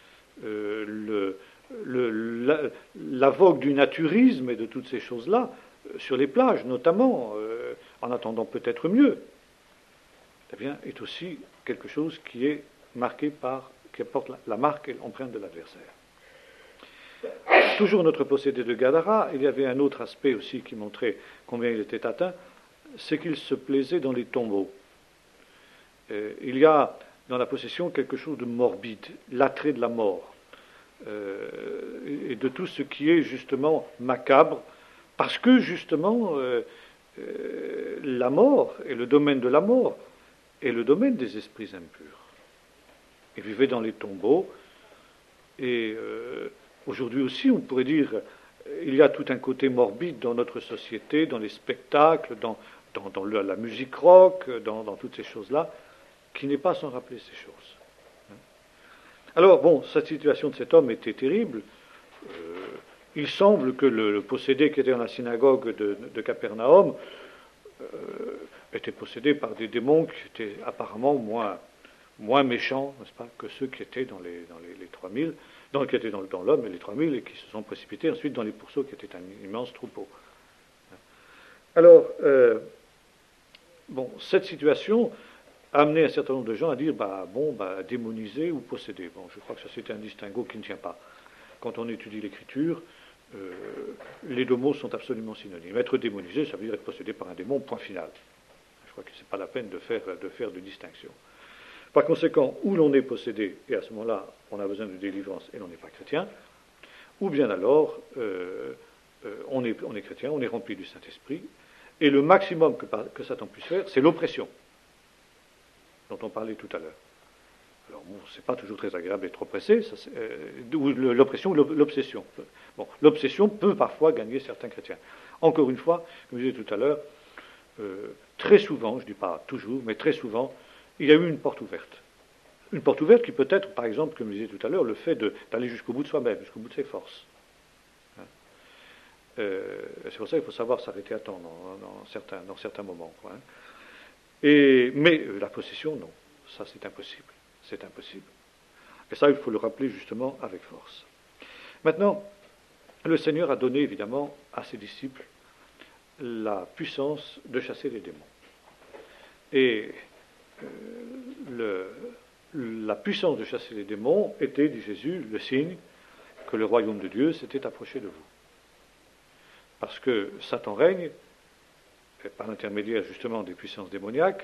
La vogue du naturisme et de toutes ces choses-là, sur les plages notamment, en attendant peut-être mieux, eh bien, est aussi quelque chose qui est marqué qui apporte la marque et l'empreinte de l'adversaire. Toujours notre possédé de Gadara, il y avait un autre aspect aussi qui montrait combien il était atteint, c'est qu'il se plaisait dans les tombeaux. Il y a dans la possession quelque chose de morbide, l'attrait de la mort, et de tout ce qui est justement macabre, parce que justement la mort et le domaine de la mort est le domaine des esprits impurs. Ils vivaient dans les tombeaux, et aujourd'hui aussi on pourrait dire il y a tout un côté morbide dans notre société, dans les spectacles, dans la musique rock, dans toutes ces choses-là, qui n'est pas sans rappeler ces choses. Alors, bon, cette situation de cet homme était terrible. Il semble que le possédé qui était dans la synagogue de Capernaum était possédé par des démons qui étaient apparemment moins méchants, n'est-ce pas, que ceux qui étaient dans les 3000, qui étaient dans l'homme et les 3000, et qui se sont précipités ensuite dans les pourceaux qui étaient un immense troupeau. Alors, cette situation a amené un certain nombre de gens à dire, démoniser ou posséder. Bon, je crois que ça c'est un distinguo qui ne tient pas. Quand on étudie l'écriture, les deux mots sont absolument synonymes. Être démonisé, ça veut dire être possédé par un démon, point final. Je crois que ce n'est pas la peine de faire de distinction. Par conséquent, où l'on est possédé, et à ce moment-là, on a besoin de délivrance et l'on n'est pas chrétien, ou bien alors, on est chrétien, on est rempli du Saint-Esprit, et le maximum que Satan puisse faire, c'est l'oppression, dont on parlait tout à l'heure. Alors, bon, c'est pas toujours très agréable d'être oppressé, l'oppression ou l'obsession. Bon, l'obsession peut parfois gagner certains chrétiens. Encore une fois, comme je disais tout à l'heure, très souvent, je ne dis pas toujours, mais très souvent, il y a eu une porte ouverte. Une porte ouverte qui peut être, par exemple, comme je disais tout à l'heure, le fait d'aller jusqu'au bout de soi-même, jusqu'au bout de ses forces. Hein. C'est pour ça qu'il faut savoir s'arrêter à temps dans certains moments. Quoi, hein. Mais la possession, non. Ça, c'est impossible. C'est impossible. Et ça, il faut le rappeler justement avec force. Maintenant, le Seigneur a donné évidemment à ses disciples la puissance de chasser les démons. Et la puissance de chasser les démons était, dit Jésus, le signe que le royaume de Dieu s'était approché de vous. Parce que Satan règne, par l'intermédiaire justement des puissances démoniaques,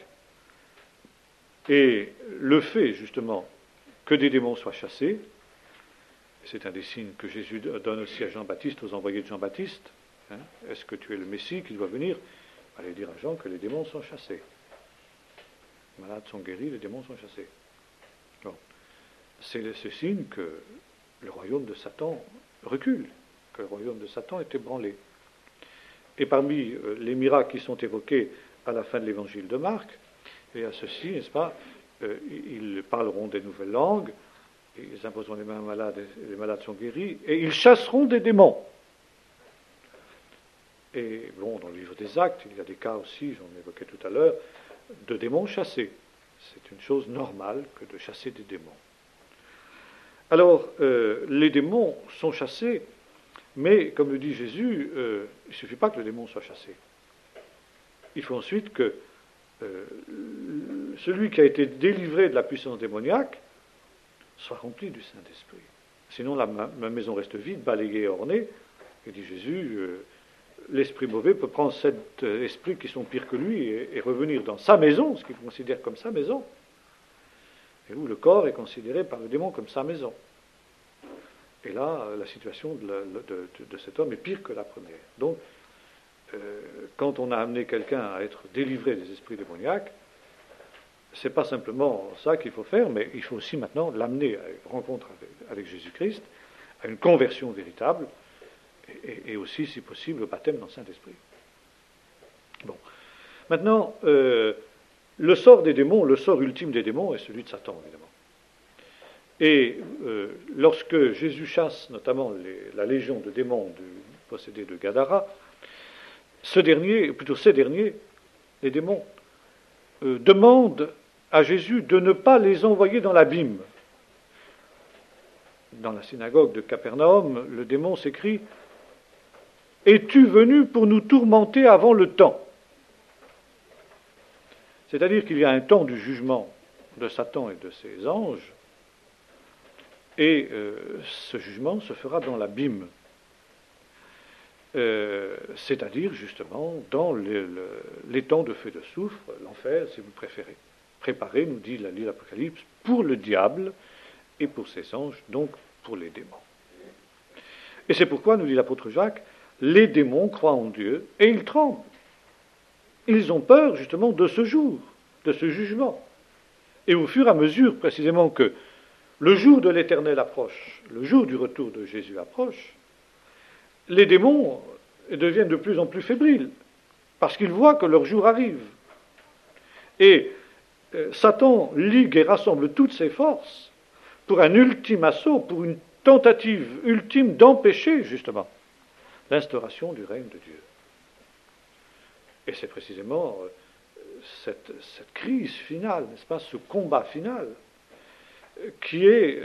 et le fait justement que des démons soient chassés, c'est un des signes que Jésus donne aussi à Jean-Baptiste, aux envoyés de Jean-Baptiste. Hein, est-ce que tu es le Messie qui doit venir? Allez dire à Jean que les démons sont chassés. Les malades sont guéris, les démons sont chassés. Bon. C'est ce signe que le royaume de Satan recule, que le royaume de Satan est ébranlé. Et parmi les miracles qui sont évoqués à la fin de l'évangile de Marc, il y a ceci, n'est-ce pas? Ils parleront des nouvelles langues, ils imposeront les mains aux malades, et les malades sont guéris, et ils chasseront des démons. Et bon, dans le livre des Actes, il y a des cas aussi, j'en évoquais tout à l'heure, de démons chassés. C'est une chose normale que de chasser des démons. Alors, les démons sont chassés, mais, comme le dit Jésus, il ne suffit pas que le démon soit chassé. Il faut ensuite que celui qui a été délivré de la puissance démoniaque soit rempli du Saint-Esprit. Sinon, ma maison reste vide, balayée et ornée. Et dit Jésus, l'esprit mauvais peut prendre cet esprit qui sont pires que lui et revenir dans sa maison, ce qu'il considère comme sa maison. Et où le corps est considéré par le démon comme sa maison. Et là, la situation de cet homme est pire que la première. Donc, quand on a amené quelqu'un à être délivré des esprits démoniaques, c'est pas simplement ça qu'il faut faire, mais il faut aussi maintenant l'amener à une rencontre avec Jésus-Christ, à une conversion véritable, et aussi, si possible, au baptême dans le Saint-Esprit. Bon. Maintenant, le sort des démons, le sort ultime des démons est celui de Satan, évidemment. Et lorsque Jésus chasse notamment la légion de démons possédés de Gadara, ces derniers, les démons, demandent à Jésus de ne pas les envoyer dans l'abîme. Dans la synagogue de Capernaum, le démon s'écrie « Es-tu venu pour nous tourmenter avant le temps ?» C'est-à-dire qu'il y a un temps du jugement de Satan et de ses anges, et ce jugement se fera dans l'abîme. C'est-à-dire justement dans les temps de feu et de soufre, l'enfer si vous préférez. Préparé, nous dit l'Apocalypse, pour le diable et pour ses anges, donc pour les démons. Et c'est pourquoi, nous dit l'apôtre Jacques, les démons croient en Dieu et ils tremblent. Ils ont peur justement de ce jour, de ce jugement. Et au fur et à mesure précisément que le jour de l'Éternel approche, le jour du retour de Jésus approche, les démons deviennent de plus en plus fébriles, parce qu'ils voient que leur jour arrive. Et Satan ligue et rassemble toutes ses forces pour un ultime assaut, pour une tentative ultime d'empêcher, justement, l'instauration du règne de Dieu. Et c'est précisément cette crise finale, n'est-ce pas, ce combat final, qui est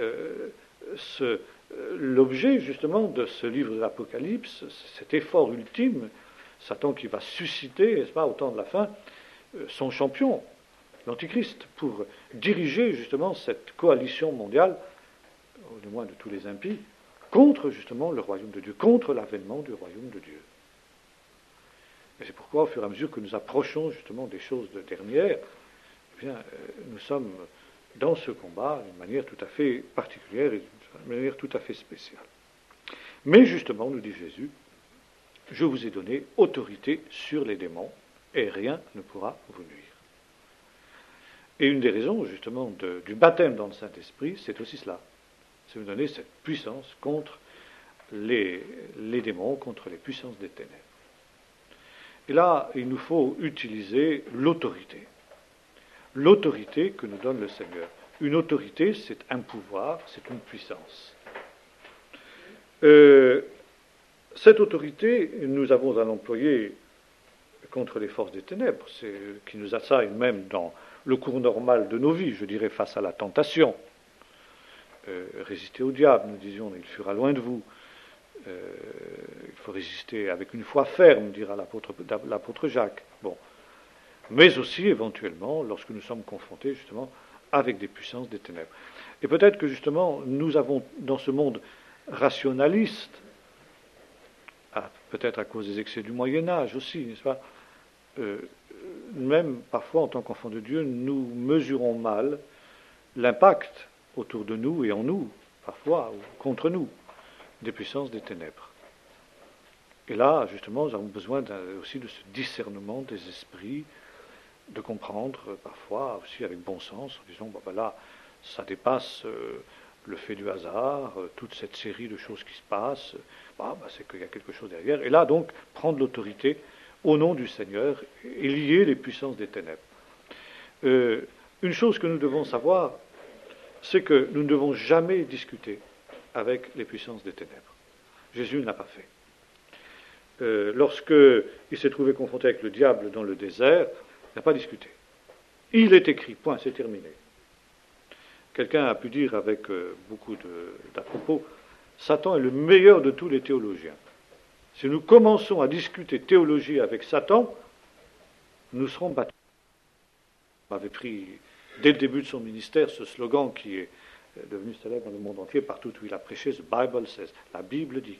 l'objet justement de ce livre de l'Apocalypse, cet effort ultime, Satan qui va susciter, n'est-ce pas, au temps de la fin, son champion, l'Antichrist, pour diriger justement cette coalition mondiale, au moins de tous les impies, contre justement le royaume de Dieu, contre l'avènement du royaume de Dieu. Et c'est pourquoi, au fur et à mesure que nous approchons justement des choses dernières, eh bien, nous sommes dans ce combat d'une manière tout à fait particulière et d'une manière tout à fait spéciale. Mais justement, nous dit Jésus, je vous ai donné autorité sur les démons et rien ne pourra vous nuire. Et une des raisons justement du baptême dans le Saint-Esprit, c'est aussi cela. C'est vous donner cette puissance contre les démons, contre les puissances des ténèbres. Et là, il nous faut utiliser l'autorité. L'autorité que nous donne le Seigneur. Une autorité, c'est un pouvoir, c'est une puissance. Cette autorité, nous avons à l'employer contre les forces des ténèbres, c'est qui nous assaillent même dans le cours normal de nos vies, je dirais, face à la tentation. Résister au diable, nous disions, il fuira loin de vous. Il faut résister avec une foi ferme, dira l'apôtre Jacques. Bon. Mais aussi, éventuellement, lorsque nous sommes confrontés, justement, avec des puissances des ténèbres. Et peut-être que, justement, nous avons, dans ce monde rationaliste, peut-être à cause des excès du Moyen-Âge aussi, n'est-ce pas, même parfois, en tant qu'enfants de Dieu, nous mesurons mal l'impact autour de nous et en nous, parfois, ou contre nous, des puissances des ténèbres. Et là, justement, nous avons besoin aussi de ce discernement des esprits, de comprendre parfois aussi avec bon sens, en disant, ben là, ça dépasse le fait du hasard, toute cette série de choses qui se passent, c'est qu'il y a quelque chose derrière. Et là, donc, prendre l'autorité au nom du Seigneur et lier les puissances des ténèbres. Une chose que nous devons savoir, c'est que nous ne devons jamais discuter avec les puissances des ténèbres. Jésus ne l'a pas fait. Lorsqu'il s'est trouvé confronté avec le diable dans le désert, il n'a pas discuté. Il est écrit, point, c'est terminé. Quelqu'un a pu dire avec beaucoup d'à-propos, Satan est le meilleur de tous les théologiens. Si nous commençons à discuter théologie avec Satan, nous serons battus. Il avait pris, dès le début de son ministère, ce slogan qui est devenu célèbre dans le monde entier, partout où il a prêché, The Bible says, la Bible dit.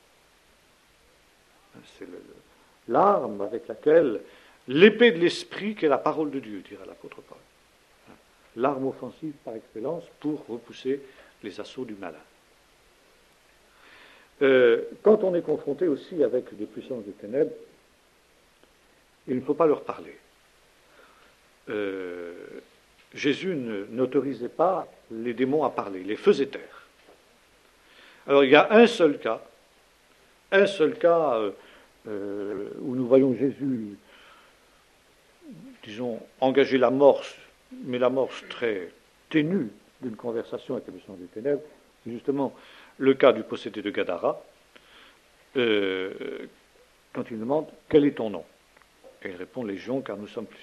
C'est l'arme avec laquelle, l'épée de l'esprit qui est la parole de Dieu, dira l'apôtre Paul. L'arme offensive par excellence pour repousser les assauts du malin. Quand on est confronté aussi avec des puissances des ténèbres, il ne faut pas leur parler. Jésus n'autorisait pas les démons à parler, il les faisait taire. Alors il y a un seul cas où nous voyons Jésus, disons, engager l'amorce, mais l'amorce très ténue d'une conversation avec les puissances des ténèbres, c'est justement le cas du possédé de Gadara, quand il demande « Quel est ton nom ?» Et il répond « Légion, car nous sommes plusieurs. »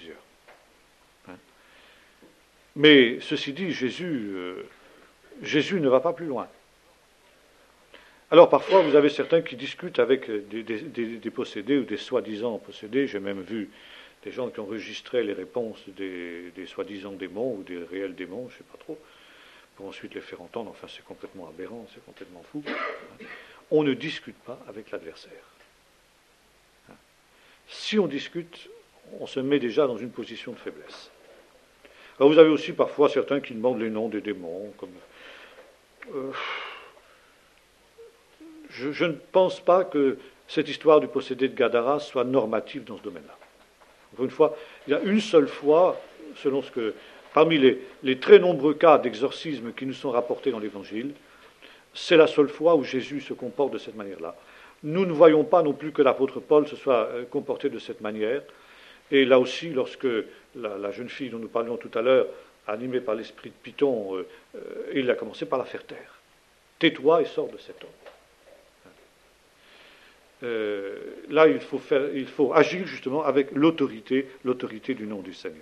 Mais ceci dit, Jésus ne va pas plus loin. Alors parfois, vous avez certains qui discutent avec des possédés ou des soi-disant possédés. J'ai même vu des gens qui enregistraient les réponses des soi-disant démons ou des réels démons, je ne sais pas trop, pour ensuite les faire entendre. Enfin, c'est complètement aberrant, c'est complètement fou. On ne discute pas avec l'adversaire. Si on discute, on se met déjà dans une position de faiblesse. Alors vous avez aussi parfois certains qui demandent les noms des démons, comme... Je ne pense pas que cette histoire du possédé de Gadara soit normative dans ce domaine-là. Encore une fois, il y a une seule fois, selon ce que... Parmi les très nombreux cas d'exorcisme qui nous sont rapportés dans l'Évangile, c'est la seule fois où Jésus se comporte de cette manière-là. Nous ne voyons pas non plus que l'apôtre Paul se soit comporté de cette manière. Et là aussi, lorsque la jeune fille dont nous parlions tout à l'heure, animée par l'esprit de Python, il a commencé par la faire taire. Tais-toi et sors de cet homme. Là, il faut agir justement avec l'autorité du nom du Seigneur.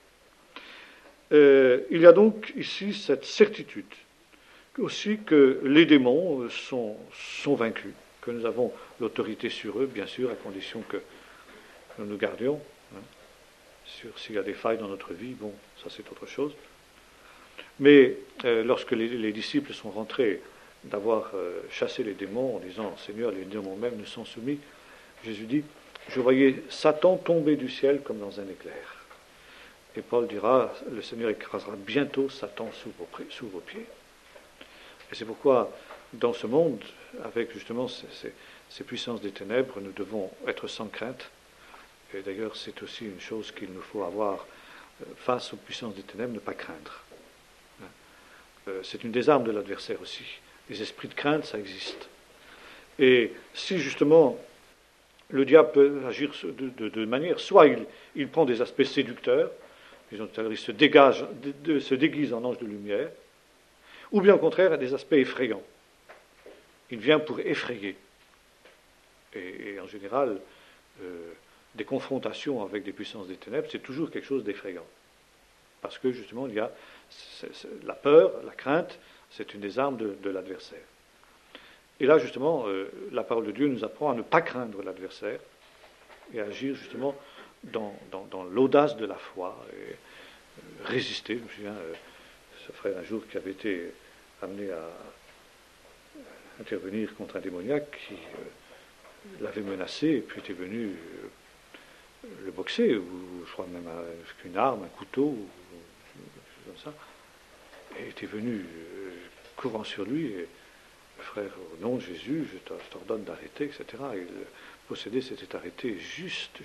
Il y a donc ici cette certitude aussi que les démons sont vaincus, que nous avons l'autorité sur eux, bien sûr, à condition que nous nous gardions. S'il y a des failles dans notre vie, bon, ça c'est autre chose. Mais lorsque les disciples sont rentrés d'avoir chassé les démons en disant « Seigneur, les démons même nous sont soumis », Jésus dit « Je voyais Satan tomber du ciel comme dans un éclair. » Et Paul dira « Le Seigneur écrasera bientôt Satan sous vos pieds. » Et c'est pourquoi, dans ce monde, avec justement ces puissances des ténèbres, nous devons être sans crainte. Et d'ailleurs, c'est aussi une chose qu'il nous faut avoir face aux puissances des ténèbres, ne pas craindre. C'est une des armes de l'adversaire aussi. Les esprits de crainte, ça existe. Et si justement le diable peut agir de manière, soit il prend des aspects séducteurs, disons tout à l'heure, il se déguise en ange de lumière, ou bien au contraire, des aspects effrayants. Il vient pour effrayer. Et en général, des confrontations avec des puissances des ténèbres, c'est toujours quelque chose d'effrayant. Parce que justement, il y a la peur, la crainte, c'est une des armes de l'adversaire. Et là, justement, la parole de Dieu nous apprend à ne pas craindre l'adversaire et à agir justement dans l'audace de la foi et résister. Je me souviens, ce frère un jour qui avait été amené à intervenir contre un démoniaque qui l'avait menacé et puis était venu le boxer, ou je crois même avec une arme, un couteau, ou comme ça, et était venu courant sur lui, et le frère, au nom de Jésus, je t'ordonne d'arrêter, etc. Et le possédé s'était arrêté juste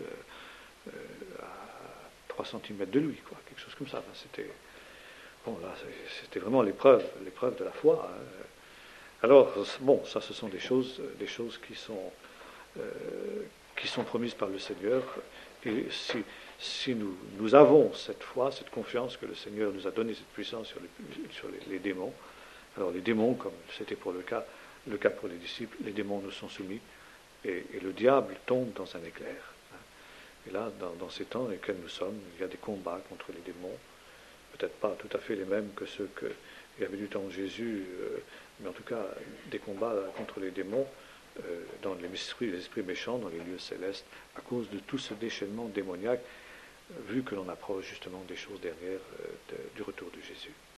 à 3 centimètres de lui, quoi, quelque chose comme ça. Enfin, c'était vraiment l'épreuve de la foi. Hein. Alors, bon, ça, ce sont des choses qui sont promises par le Seigneur. Et si nous avons cette foi, cette confiance que le Seigneur nous a donné cette puissance sur les démons, alors les démons, comme c'était pour le cas pour les disciples, les démons nous sont soumis et le diable tombe dans un éclair. Et là, dans ces temps dans lesquels nous sommes, il y a des combats contre les démons, peut-être pas tout à fait les mêmes que ceux qu'il y avait du temps de Jésus, mais en tout cas des combats contre les démons dans les esprits méchants, dans les lieux célestes, à cause de tout ce déchaînement démoniaque, vu que l'on approche justement des choses dernières du retour de Jésus.